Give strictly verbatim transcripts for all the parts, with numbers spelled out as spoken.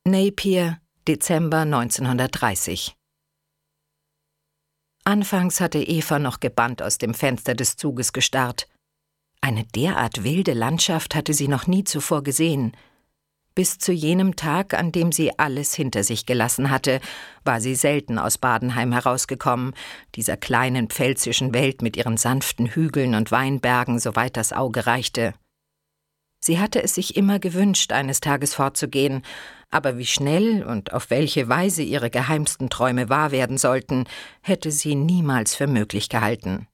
Napier, Dezember neunzehnhundertdreißig. Anfangs hatte Eva noch gebannt aus dem Fenster des Zuges gestarrt. Eine derart wilde Landschaft hatte sie noch nie zuvor gesehen. Bis zu jenem Tag, an dem sie alles hinter sich gelassen hatte, war sie selten aus Badenheim herausgekommen, dieser kleinen pfälzischen Welt mit ihren sanften Hügeln und Weinbergen, soweit das Auge reichte. Sie hatte es sich immer gewünscht, eines Tages fortzugehen, aber wie schnell und auf welche Weise ihre geheimsten Träume wahr werden sollten, hätte sie niemals für möglich gehalten.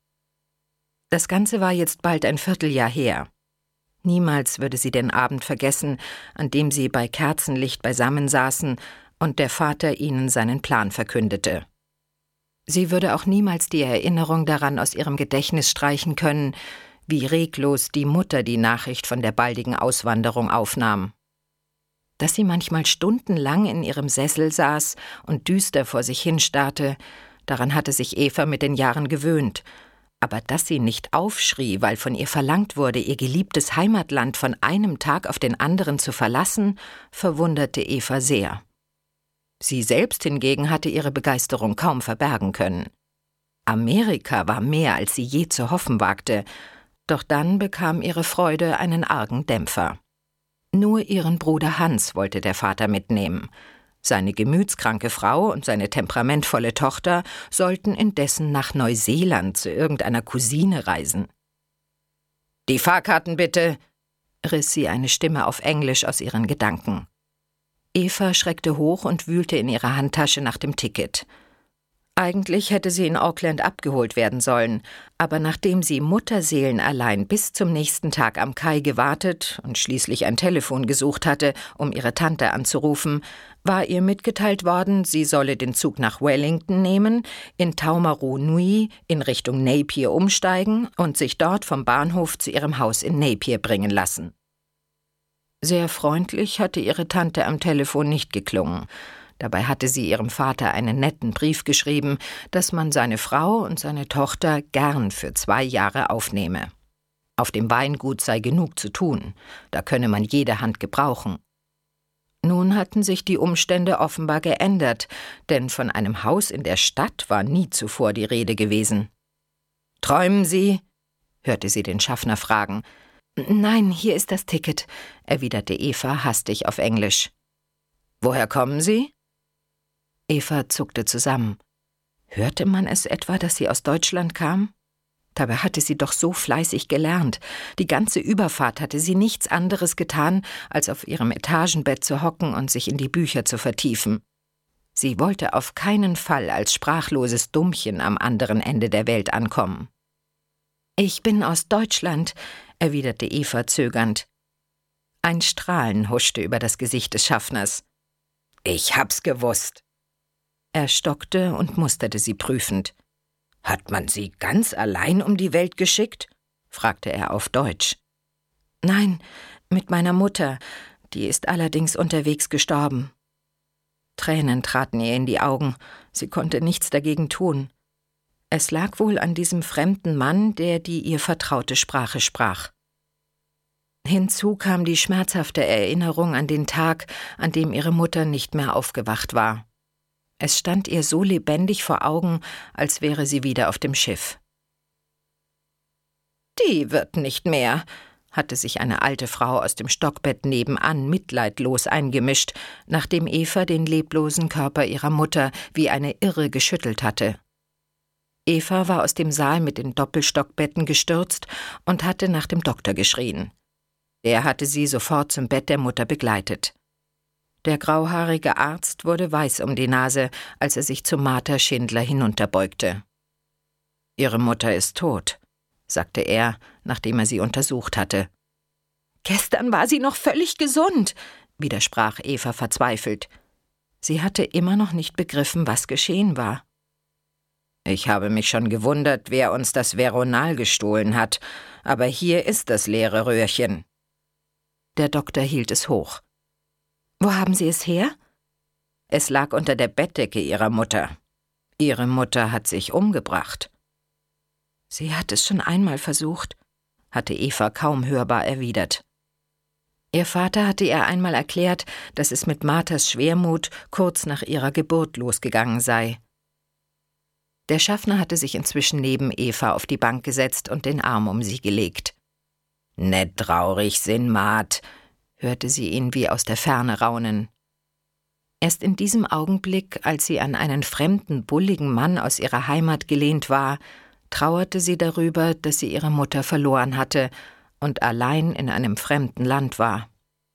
Das Ganze war jetzt bald ein Vierteljahr her. Niemals würde sie den Abend vergessen, an dem sie bei Kerzenlicht beisammen saßen und der Vater ihnen seinen Plan verkündete. Sie würde auch niemals die Erinnerung daran aus ihrem Gedächtnis streichen können, wie reglos die Mutter die Nachricht von der baldigen Auswanderung aufnahm. Dass sie manchmal stundenlang in ihrem Sessel saß und düster vor sich hinstarrte, daran hatte sich Eva mit den Jahren gewöhnt, aber dass sie nicht aufschrie, weil von ihr verlangt wurde, ihr geliebtes Heimatland von einem Tag auf den anderen zu verlassen, verwunderte Eva sehr. Sie selbst hingegen hatte ihre Begeisterung kaum verbergen können. Amerika war mehr, als sie je zu hoffen wagte, doch dann bekam ihre Freude einen argen Dämpfer. Nur ihren Bruder Hans wollte der Vater mitnehmen. Seine gemütskranke Frau und seine temperamentvolle Tochter sollten indessen nach Neuseeland zu irgendeiner Cousine reisen. »Die Fahrkarten bitte«, riss sie eine Stimme auf Englisch aus ihren Gedanken. Eva schreckte hoch und wühlte in ihrer Handtasche nach dem Ticket. Eigentlich hätte sie in Auckland abgeholt werden sollen, aber nachdem sie mutterseelenallein bis zum nächsten Tag am Kai gewartet und schließlich ein Telefon gesucht hatte, um ihre Tante anzurufen, war ihr mitgeteilt worden, sie solle den Zug nach Wellington nehmen, in Taumaru Nui in Richtung Napier umsteigen und sich dort vom Bahnhof zu ihrem Haus in Napier bringen lassen. Sehr freundlich hatte ihre Tante am Telefon nicht geklungen. Dabei hatte sie ihrem Vater einen netten Brief geschrieben, dass man seine Frau und seine Tochter gern für zwei Jahre aufnehme. Auf dem Weingut sei genug zu tun, da könne man jede Hand gebrauchen. Nun hatten sich die Umstände offenbar geändert, denn von einem Haus in der Stadt war nie zuvor die Rede gewesen. »Träumen Sie?« hörte sie den Schaffner fragen. »Nein, hier ist das Ticket«, erwiderte Eva hastig auf Englisch. »Woher kommen Sie?« Eva zuckte zusammen. Hörte man es etwa, dass sie aus Deutschland kam? Dabei hatte sie doch so fleißig gelernt. Die ganze Überfahrt hatte sie nichts anderes getan, als auf ihrem Etagenbett zu hocken und sich in die Bücher zu vertiefen. Sie wollte auf keinen Fall als sprachloses Dummchen am anderen Ende der Welt ankommen. »Ich bin aus Deutschland«, erwiderte Eva zögernd. Ein Strahlen huschte über das Gesicht des Schaffners. »Ich hab's gewusst.« Er stockte und musterte sie prüfend. »Hat man Sie ganz allein um die Welt geschickt?« fragte er auf Deutsch. »Nein, mit meiner Mutter, die ist allerdings unterwegs gestorben.« Tränen traten ihr in die Augen, sie konnte nichts dagegen tun. Es lag wohl an diesem fremden Mann, der die ihr vertraute Sprache sprach. Hinzu kam die schmerzhafte Erinnerung an den Tag, an dem ihre Mutter nicht mehr aufgewacht war. Es stand ihr so lebendig vor Augen, als wäre sie wieder auf dem Schiff. »Die wird nicht mehr«, hatte sich eine alte Frau aus dem Stockbett nebenan mitleidlos eingemischt, nachdem Eva den leblosen Körper ihrer Mutter wie eine Irre geschüttelt hatte. Eva war aus dem Saal mit den Doppelstockbetten gestürzt und hatte nach dem Doktor geschrien. Er hatte sie sofort zum Bett der Mutter begleitet. Der grauhaarige Arzt wurde weiß um die Nase, als er sich zu Martha Schindler hinunterbeugte. »Ihre Mutter ist tot«, sagte er, nachdem er sie untersucht hatte. »Gestern war sie noch völlig gesund«, widersprach Eva verzweifelt. Sie hatte immer noch nicht begriffen, was geschehen war. »Ich habe mich schon gewundert, wer uns das Veronal gestohlen hat, aber hier ist das leere Röhrchen.« Der Doktor hielt es hoch. »Wo haben Sie es her?« »Es lag unter der Bettdecke Ihrer Mutter. Ihre Mutter hat sich umgebracht.« »Sie hat es schon einmal versucht«, hatte Eva kaum hörbar erwidert. Ihr Vater hatte ihr einmal erklärt, dass es mit Marthas Schwermut kurz nach ihrer Geburt losgegangen sei. Der Schaffner hatte sich inzwischen neben Eva auf die Bank gesetzt und den Arm um sie gelegt. »Net traurig sin, Mart«, hörte sie ihn wie aus der Ferne raunen. Erst in diesem Augenblick, als sie an einen fremden, bulligen Mann aus ihrer Heimat gelehnt war, trauerte sie darüber, dass sie ihre Mutter verloren hatte und allein in einem fremden Land war.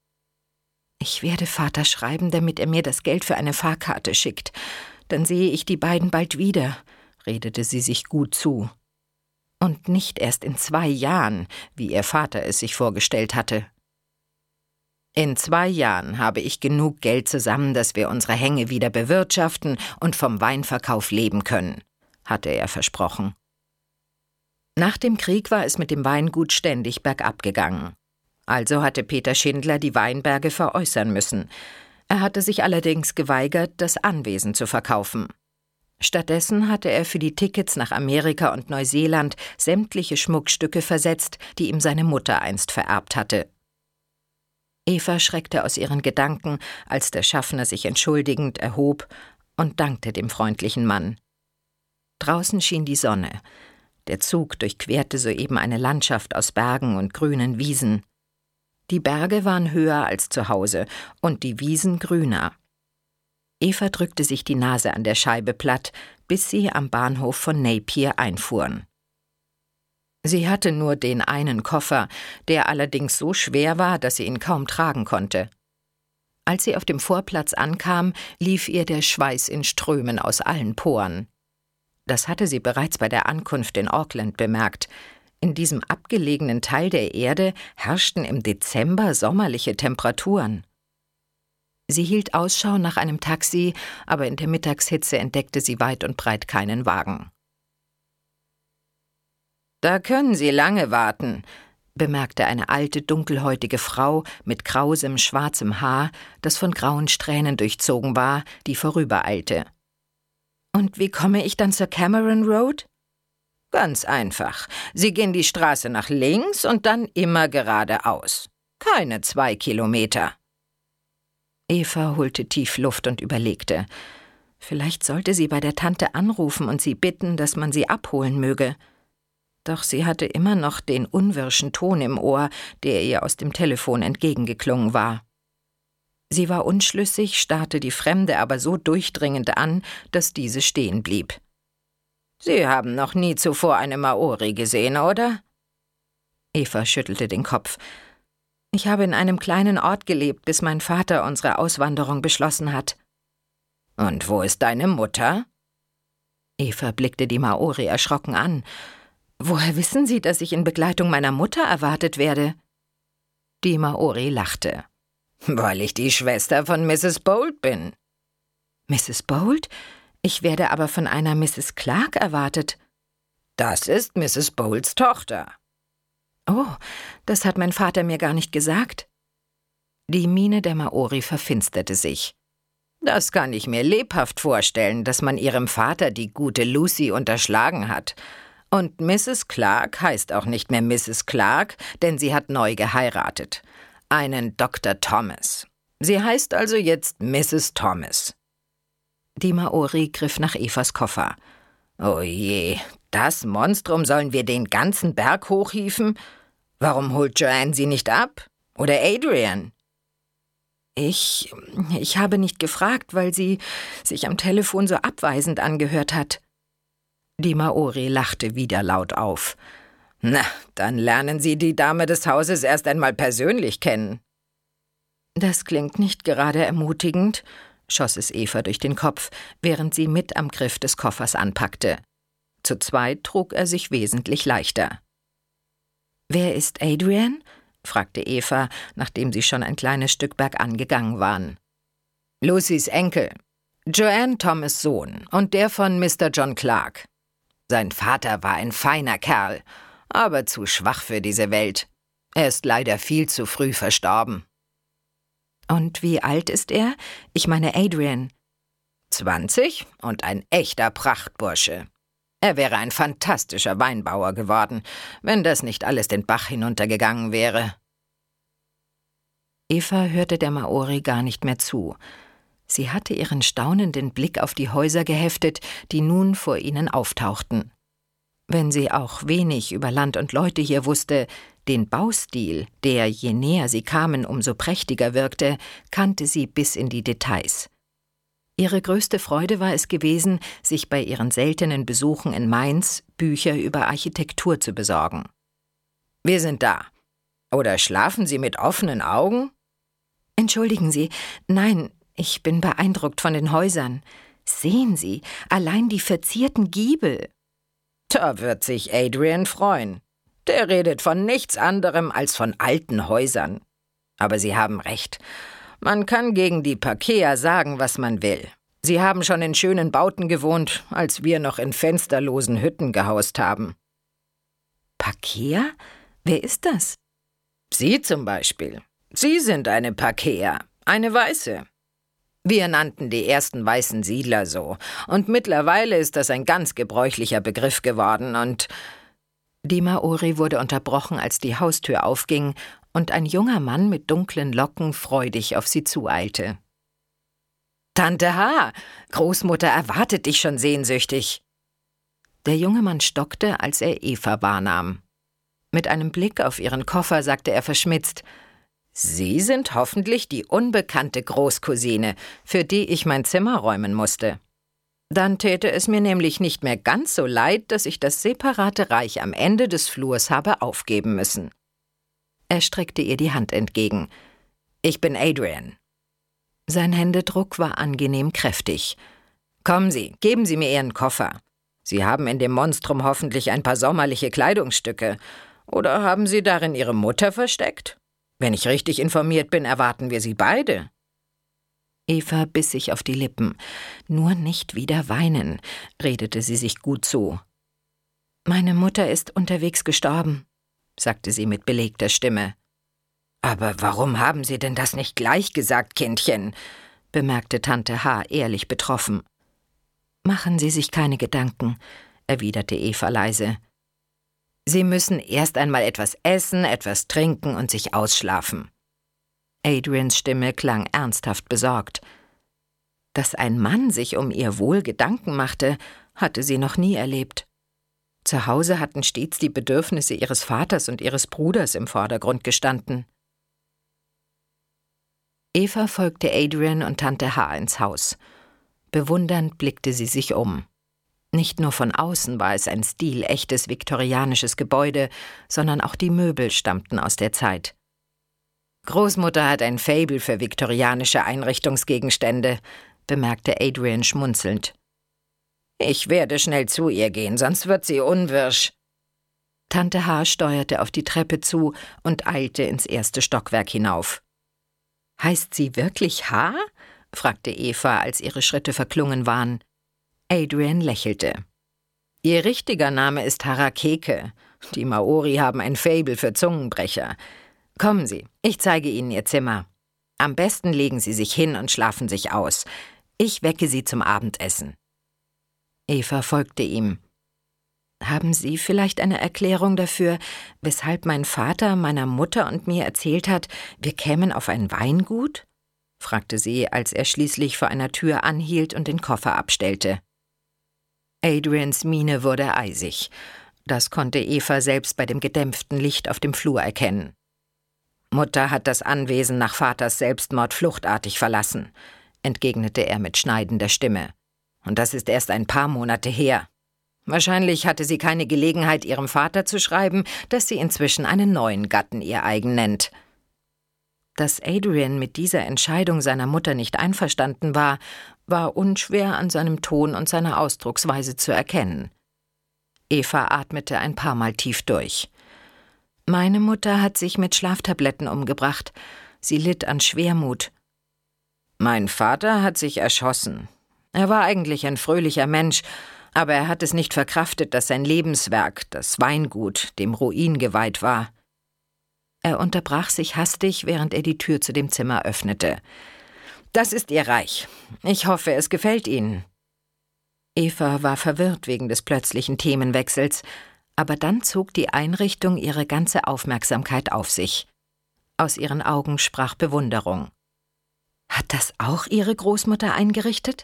»Ich werde Vater schreiben, damit er mir das Geld für eine Fahrkarte schickt. Dann sehe ich die beiden bald wieder«, redete sie sich gut zu. Und nicht erst in zwei Jahren, wie ihr Vater es sich vorgestellt hatte. »In zwei Jahren habe ich genug Geld zusammen, dass wir unsere Hänge wieder bewirtschaften und vom Weinverkauf leben können«, hatte er versprochen. Nach dem Krieg war es mit dem Weingut ständig bergab gegangen. Also hatte Peter Schindler die Weinberge veräußern müssen. Er hatte sich allerdings geweigert, das Anwesen zu verkaufen. Stattdessen hatte er für die Tickets nach Amerika und Neuseeland sämtliche Schmuckstücke versetzt, die ihm seine Mutter einst vererbt hatte. Eva schreckte aus ihren Gedanken, als der Schaffner sich entschuldigend erhob und dankte dem freundlichen Mann. Draußen schien die Sonne. Der Zug durchquerte soeben eine Landschaft aus Bergen und grünen Wiesen. Die Berge waren höher als zu Hause und die Wiesen grüner. Eva drückte sich die Nase an der Scheibe platt, bis sie am Bahnhof von Napier einfuhren. Sie hatte nur den einen Koffer, der allerdings so schwer war, dass sie ihn kaum tragen konnte. Als sie auf dem Vorplatz ankam, lief ihr der Schweiß in Strömen aus allen Poren. Das hatte sie bereits bei der Ankunft in Auckland bemerkt. In diesem abgelegenen Teil der Erde herrschten im Dezember sommerliche Temperaturen. Sie hielt Ausschau nach einem Taxi, aber in der Mittagshitze entdeckte sie weit und breit keinen Wagen. »Da können Sie lange warten«, bemerkte eine alte, dunkelhäutige Frau mit krausem, schwarzem Haar, das von grauen Strähnen durchzogen war, die vorübereilte. »Und wie komme ich dann zur Cameron Road?« »Ganz einfach. Sie gehen die Straße nach links und dann immer geradeaus. Keine zwei Kilometer.« Eva holte tief Luft und überlegte. Vielleicht sollte sie bei der Tante anrufen und sie bitten, dass man sie abholen möge. Doch sie hatte immer noch den unwirschen Ton im Ohr, der ihr aus dem Telefon entgegengeklungen war. Sie war unschlüssig, starrte die Fremde aber so durchdringend an, dass diese stehen blieb. »Sie haben noch nie zuvor eine Maori gesehen, oder?« Eva schüttelte den Kopf. »Ich habe in einem kleinen Ort gelebt, bis mein Vater unsere Auswanderung beschlossen hat.« »Und wo ist deine Mutter?« Eva blickte die Maori erschrocken an. »Woher wissen Sie, dass ich in Begleitung meiner Mutter erwartet werde?« Die Maori lachte. »Weil ich die Schwester von Misses Bolt bin.« »Misses Bolt? Ich werde aber von einer Misses Clark erwartet.« »Das ist Misses Bolts Tochter.« »Oh, das hat mein Vater mir gar nicht gesagt.« Die Miene der Maori verfinsterte sich. »Das kann ich mir lebhaft vorstellen, dass man ihrem Vater die gute Lucy unterschlagen hat. Und Misses Clark heißt auch nicht mehr Misses Clark, denn sie hat neu geheiratet. Einen Doktor Thomas. Sie heißt also jetzt Misses Thomas.« Die Maori griff nach Evas Koffer. »Oh je, das Monstrum sollen wir den ganzen Berg hochhieven? Warum holt Joanne sie nicht ab? Oder Adrian?« Ich, ich habe nicht gefragt, weil sie sich am Telefon so abweisend angehört hat.« Die Maori lachte wieder laut auf. »Na, dann lernen Sie die Dame des Hauses erst einmal persönlich kennen.« »Das klingt nicht gerade ermutigend«, schoss es Eva durch den Kopf, während sie mit am Griff des Koffers anpackte. Zu zweit trug er sich wesentlich leichter. »Wer ist Adrian?« fragte Eva, nachdem sie schon ein kleines Stück bergan gegangen waren. »Lucys Enkel. Joanne Thomas' Sohn und der von Mister John Clark. Sein Vater war ein feiner Kerl, aber zu schwach für diese Welt. Er ist leider viel zu früh verstorben.« »Und wie alt ist er? Ich meine Adrian.« »Zwanzig und ein echter Prachtbursche. Er wäre ein fantastischer Weinbauer geworden, wenn das nicht alles den Bach hinuntergegangen wäre.« Eva hörte der Maori gar nicht mehr zu. Sie hatte ihren staunenden Blick auf die Häuser geheftet, die nun vor ihnen auftauchten. Wenn sie auch wenig über Land und Leute hier wusste, den Baustil, der, je näher sie kamen, umso prächtiger wirkte, kannte sie bis in die Details. Ihre größte Freude war es gewesen, sich bei ihren seltenen Besuchen in Mainz Bücher über Architektur zu besorgen. »Wir sind da. Oder schlafen Sie mit offenen Augen?« »Entschuldigen Sie, nein, ich bin beeindruckt von den Häusern. Sehen Sie, allein die verzierten Giebel.« »Da wird sich Adrian freuen. Der redet von nichts anderem als von alten Häusern. Aber Sie haben recht. Man kann gegen die Pakeha sagen, was man will. Sie haben schon in schönen Bauten gewohnt, als wir noch in fensterlosen Hütten gehaust haben.« »Pakeha? Wer ist das?« »Sie zum Beispiel. Sie sind eine Pakeha, eine Weiße. Wir nannten die ersten weißen Siedler so, und mittlerweile ist das ein ganz gebräuchlicher Begriff geworden und...« Die Maori wurde unterbrochen, als die Haustür aufging und ein junger Mann mit dunklen Locken freudig auf sie zueilte. »Tante H., Großmutter erwartet dich schon sehnsüchtig.« Der junge Mann stockte, als er Eva wahrnahm. Mit einem Blick auf ihren Koffer sagte er verschmitzt: »Sie sind hoffentlich die unbekannte Großcousine, für die ich mein Zimmer räumen musste. Dann täte es mir nämlich nicht mehr ganz so leid, dass ich das separate Reich am Ende des Flurs habe aufgeben müssen.« Er streckte ihr die Hand entgegen. »Ich bin Adrian.« Sein Händedruck war angenehm kräftig. »Kommen Sie, geben Sie mir Ihren Koffer. Sie haben in dem Monstrum hoffentlich ein paar sommerliche Kleidungsstücke. Oder haben Sie darin Ihre Mutter versteckt? Wenn ich richtig informiert bin, erwarten wir Sie beide.« Eva biss sich auf die Lippen. »Nur nicht wieder weinen«, redete sie sich gut zu. »Meine Mutter ist unterwegs gestorben«, sagte sie mit belegter Stimme. »Aber warum haben Sie denn das nicht gleich gesagt, Kindchen?«, bemerkte Tante H. ehrlich betroffen. »Machen Sie sich keine Gedanken«, erwiderte Eva leise. »Sie müssen erst einmal etwas essen, etwas trinken und sich ausschlafen.« Adrians Stimme klang ernsthaft besorgt. Dass ein Mann sich um ihr Wohl Gedanken machte, hatte sie noch nie erlebt. Zu Hause hatten stets die Bedürfnisse ihres Vaters und ihres Bruders im Vordergrund gestanden. Eva folgte Adrian und Tante H. ins Haus. Bewundernd blickte sie sich um. Nicht nur von außen war es ein stilechtes viktorianisches Gebäude, sondern auch die Möbel stammten aus der Zeit. »Großmutter hat ein Faible für viktorianische Einrichtungsgegenstände«, bemerkte Adrian schmunzelnd. »Ich werde schnell zu ihr gehen, sonst wird sie unwirsch.« Tante H. steuerte auf die Treppe zu und eilte ins erste Stockwerk hinauf. »Heißt sie wirklich H?« fragte Eva, als ihre Schritte verklungen waren. Adrian lächelte. »Ihr richtiger Name ist Harakeke. Die Maori haben ein Faible für Zungenbrecher. Kommen Sie, ich zeige Ihnen Ihr Zimmer. Am besten legen Sie sich hin und schlafen sich aus. Ich wecke Sie zum Abendessen.« Eva folgte ihm. »Haben Sie vielleicht eine Erklärung dafür, weshalb mein Vater meiner Mutter und mir erzählt hat, wir kämen auf ein Weingut?« fragte sie, als er schließlich vor einer Tür anhielt und den Koffer abstellte. Adrians Miene wurde eisig. Das konnte Eva selbst bei dem gedämpften Licht auf dem Flur erkennen. »Mutter hat das Anwesen nach Vaters Selbstmord fluchtartig verlassen«, entgegnete er mit schneidender Stimme. »Und das ist erst ein paar Monate her. Wahrscheinlich hatte sie keine Gelegenheit, ihrem Vater zu schreiben, dass sie inzwischen einen neuen Gatten ihr eigen nennt.« Dass Adrian mit dieser Entscheidung seiner Mutter nicht einverstanden war, war unschwer an seinem Ton und seiner Ausdrucksweise zu erkennen. Eva atmete ein paar Mal tief durch. »Meine Mutter hat sich mit Schlaftabletten umgebracht. Sie litt an Schwermut.« »Mein Vater hat sich erschossen. Er war eigentlich ein fröhlicher Mensch, aber er hat es nicht verkraftet, dass sein Lebenswerk, das Weingut, dem Ruin geweiht war.« Er unterbrach sich hastig, während er die Tür zu dem Zimmer öffnete. »Das ist Ihr Reich. Ich hoffe, es gefällt Ihnen.« Eva war verwirrt wegen des plötzlichen Themenwechsels, aber dann zog die Einrichtung ihre ganze Aufmerksamkeit auf sich. Aus ihren Augen sprach Bewunderung. »Hat das auch Ihre Großmutter eingerichtet?«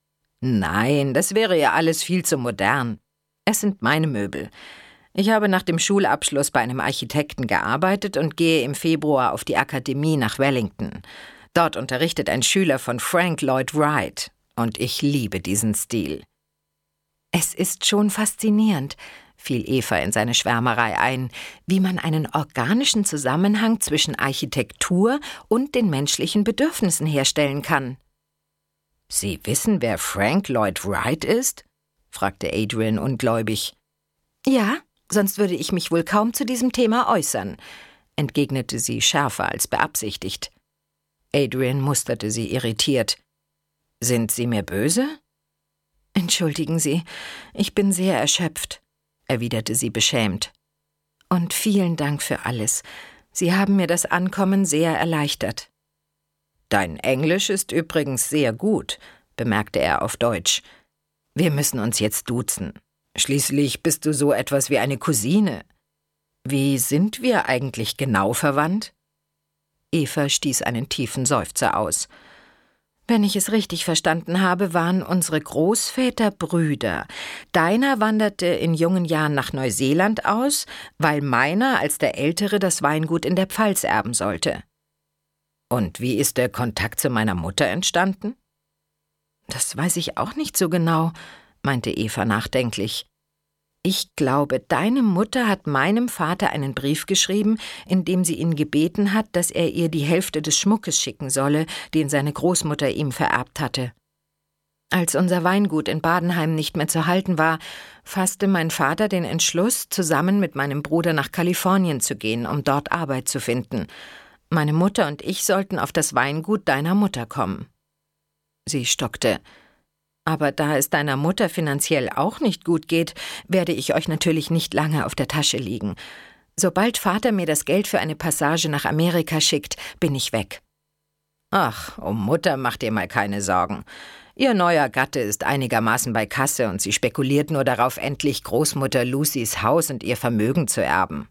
»Nein, das wäre ja alles viel zu modern. Es sind meine Möbel. Ich habe nach dem Schulabschluss bei einem Architekten gearbeitet und gehe im Februar auf die Akademie nach Wellington. Dort unterrichtet ein Schüler von Frank Lloyd Wright, und ich liebe diesen Stil.« »Es ist schon faszinierend«, fiel Eva in seine Schwärmerei ein, wie man einen organischen Zusammenhang zwischen Architektur und den menschlichen Bedürfnissen herstellen kann. »Sie wissen, wer Frank Lloyd Wright ist?« fragte Adrian ungläubig. »Ja, sonst würde ich mich wohl kaum zu diesem Thema äußern«, entgegnete sie schärfer als beabsichtigt. Adrian musterte sie irritiert. »Sind Sie mir böse?« »Entschuldigen Sie, ich bin sehr erschöpft«, erwiderte sie beschämt. »Und vielen Dank für alles. Sie haben mir das Ankommen sehr erleichtert.« »Dein Englisch ist übrigens sehr gut«, bemerkte er auf Deutsch. »Wir müssen uns jetzt duzen. Schließlich bist du so etwas wie eine Cousine. Wie sind wir eigentlich genau verwandt?« Eva stieß einen tiefen Seufzer aus. »Wenn ich es richtig verstanden habe, waren unsere Großväter Brüder. Deiner wanderte in jungen Jahren nach Neuseeland aus, weil meiner als der Ältere das Weingut in der Pfalz erben sollte.« »Und wie ist der Kontakt zu meiner Mutter entstanden?« »Das weiß ich auch nicht so genau«, meinte Eva nachdenklich. »Ich glaube, deine Mutter hat meinem Vater einen Brief geschrieben, in dem sie ihn gebeten hat, dass er ihr die Hälfte des Schmuckes schicken solle, den seine Großmutter ihm vererbt hatte. Als unser Weingut in Badenheim nicht mehr zu halten war, fasste mein Vater den Entschluss, zusammen mit meinem Bruder nach Kalifornien zu gehen, um dort Arbeit zu finden. Meine Mutter und ich sollten auf das Weingut deiner Mutter kommen.« Sie stockte. »Aber da es deiner Mutter finanziell auch nicht gut geht, werde ich euch natürlich nicht lange auf der Tasche liegen. Sobald Vater mir das Geld für eine Passage nach Amerika schickt, bin ich weg.« »Ach, um Mutter macht ihr mal keine Sorgen. Ihr neuer Gatte ist einigermaßen bei Kasse und sie spekuliert nur darauf, endlich Großmutter Lucys Haus und ihr Vermögen zu erben.«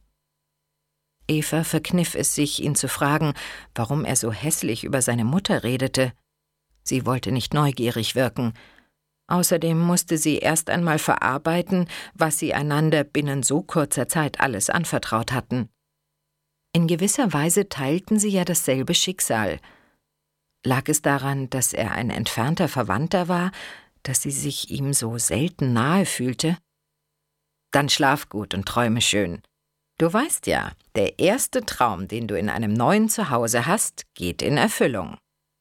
Eva verkniff es sich, ihn zu fragen, warum er so hässlich über seine Mutter redete. Sie wollte nicht neugierig wirken. Außerdem musste sie erst einmal verarbeiten, was sie einander binnen so kurzer Zeit alles anvertraut hatten. In gewisser Weise teilten sie ja dasselbe Schicksal. Lag es daran, dass er ein entfernter Verwandter war, dass sie sich ihm so selten nahe fühlte? »Dann schlaf gut und träume schön. Du weißt ja, der erste Traum, den du in einem neuen Zuhause hast, geht in Erfüllung.«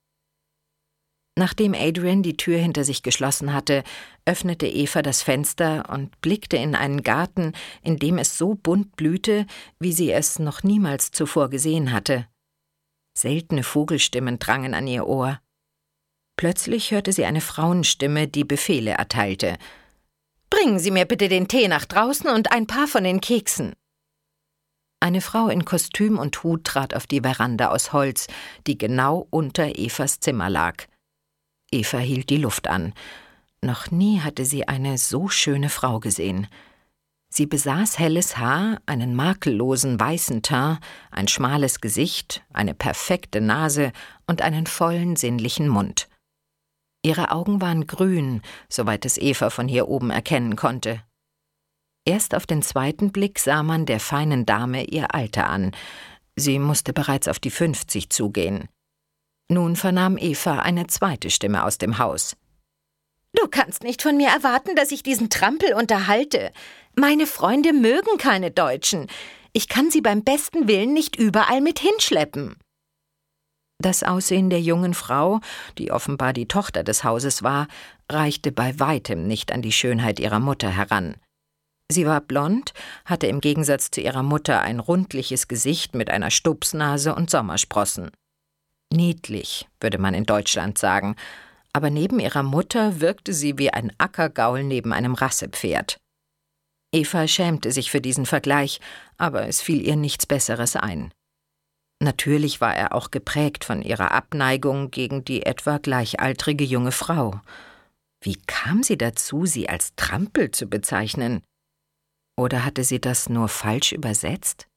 Nachdem Adrian die Tür hinter sich geschlossen hatte, öffnete Eva das Fenster und blickte in einen Garten, in dem es so bunt blühte, wie sie es noch niemals zuvor gesehen hatte. Seltene Vogelstimmen drangen an ihr Ohr. Plötzlich hörte sie eine Frauenstimme, die Befehle erteilte. »Bringen Sie mir bitte den Tee nach draußen und ein paar von den Keksen.« Eine Frau in Kostüm und Hut trat auf die Veranda aus Holz, die genau unter Evas Zimmer lag. Eva hielt die Luft an. Noch nie hatte sie eine so schöne Frau gesehen. Sie besaß helles Haar, einen makellosen weißen Teint, ein schmales Gesicht, eine perfekte Nase und einen vollen, sinnlichen Mund. Ihre Augen waren grün, soweit es Eva von hier oben erkennen konnte. Erst auf den zweiten Blick sah man der feinen Dame ihr Alter an. Sie musste bereits auf die fünfzig zugehen. Nun vernahm Eva eine zweite Stimme aus dem Haus. »Du kannst nicht von mir erwarten, dass ich diesen Trampel unterhalte. Meine Freunde mögen keine Deutschen. Ich kann sie beim besten Willen nicht überall mit hinschleppen.« Das Aussehen der jungen Frau, die offenbar die Tochter des Hauses war, reichte bei weitem nicht an die Schönheit ihrer Mutter heran. Sie war blond, hatte im Gegensatz zu ihrer Mutter ein rundliches Gesicht mit einer Stupsnase und Sommersprossen. Niedlich, würde man in Deutschland sagen, aber neben ihrer Mutter wirkte sie wie ein Ackergaul neben einem Rassepferd. Eva schämte sich für diesen Vergleich, aber es fiel ihr nichts Besseres ein. Natürlich war er auch geprägt von ihrer Abneigung gegen die etwa gleichaltrige junge Frau. Wie kam sie dazu, sie als Trampel zu bezeichnen? Oder hatte sie das nur falsch übersetzt?